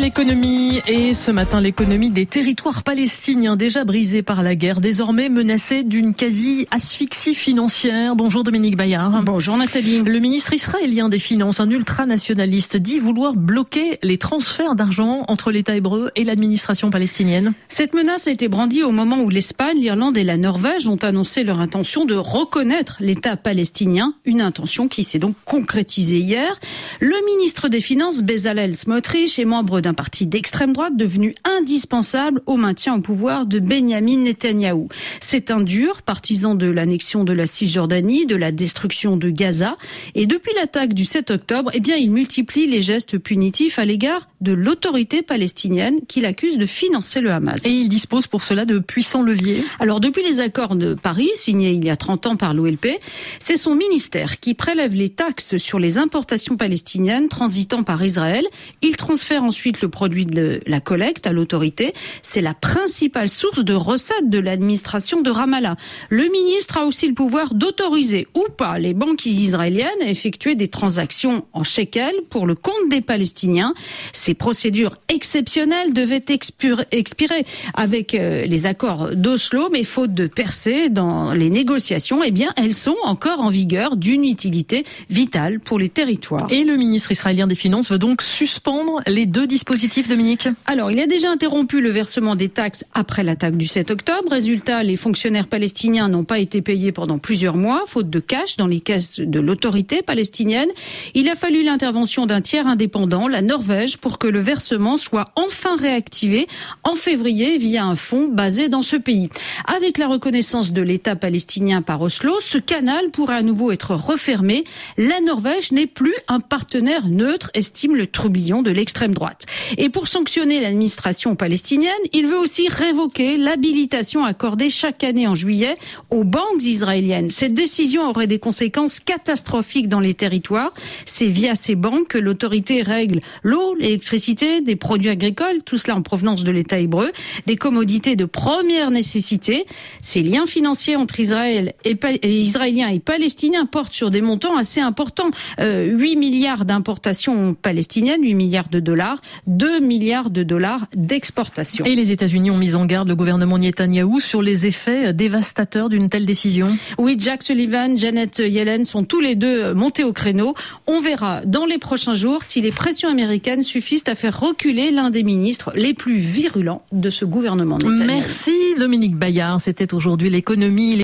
l'économie et ce matin l'économie des territoires palestiniens déjà brisés par la guerre, désormais menacés d'une quasi-asphyxie financière. Bonjour Dominique Bayard. Bonjour Nathalie. Le ministre israélien des Finances, un ultranationaliste, dit vouloir bloquer les transferts d'argent entre l'État hébreu et l'administration palestinienne. Cette menace a été brandie au moment où l'Espagne, l'Irlande et la Norvège ont annoncé leur intention de reconnaître l'État palestinien, une intention qui s'est donc concrétisée hier. Le ministre des Finances, Bezalel Smotrich, est membre d'un parti d'extrême droite devenu indispensable au maintien au pouvoir de Benyamin Netanyahou. C'est un dur partisan de l'annexion de la Cisjordanie, de la destruction de Gaza. Et depuis l'attaque du 7 octobre, il multiplie les gestes punitifs à l'égard de l'autorité palestinienne qu'il accuse de financer le Hamas. Et il dispose pour cela de puissants leviers. Alors depuis les accords de Paris, signés il y a 30 ans par l'OLP, c'est son ministère qui prélève les taxes sur les importations palestiniennes transitant par Israël. Il transfère ensuite le produit de la collecte à l'autorité. C'est la principale source de recettes de l'administration de Ramallah. Le ministre a aussi le pouvoir d'autoriser ou pas les banques israéliennes à effectuer des transactions en shekels pour le compte des Palestiniens. Ces procédures exceptionnelles devaient expirer avec les accords d'Oslo, mais faute de percées dans les négociations, elles sont encore en vigueur d'une utilité vitale pour les territoires. Et le ministre israélien des Finances veut donc suspendre les deux dispositifs, Dominique ? Alors, il a déjà interrompu le versement des taxes après l'attaque du 7 octobre. Résultat, les fonctionnaires palestiniens n'ont pas été payés pendant plusieurs mois, faute de cash dans les caisses de l'autorité palestinienne. Il a fallu l'intervention d'un tiers indépendant, la Norvège, pour que le versement soit enfin réactivé en février via un fonds basé dans ce pays. Avec la reconnaissance de l'État palestinien par Oslo, ce canal pourrait à nouveau être refermé. La Norvège n'est plus un partenaire neutre, estime le troublion de l'extrême droite. Et pour sanctionner l'administration palestinienne, il veut aussi révoquer l'habilitation accordée chaque année en juillet aux banques israéliennes. Cette décision aurait des conséquences catastrophiques dans les territoires. C'est via ces banques que l'autorité règle l'eau, l'électricité, des produits agricoles, tout cela en provenance de l'État hébreu, des commodités de première nécessité. Ces liens financiers entre Israéliens et Palestiniens portent sur des montants assez importants. 8 milliards d'importations palestiniennes, 8 milliards de dollars, 2 milliards de dollars d'exportation. Et les États-Unis ont mis en garde le gouvernement Netanyahou sur les effets dévastateurs d'une telle décision. Oui, Jack Sullivan, Janet Yellen sont tous les deux montés au créneau. On verra dans les prochains jours si les pressions américaines suffisent à faire reculer l'un des ministres les plus virulents de ce gouvernement Netanyahou. Merci Dominique Bayard, c'était aujourd'hui l'économie.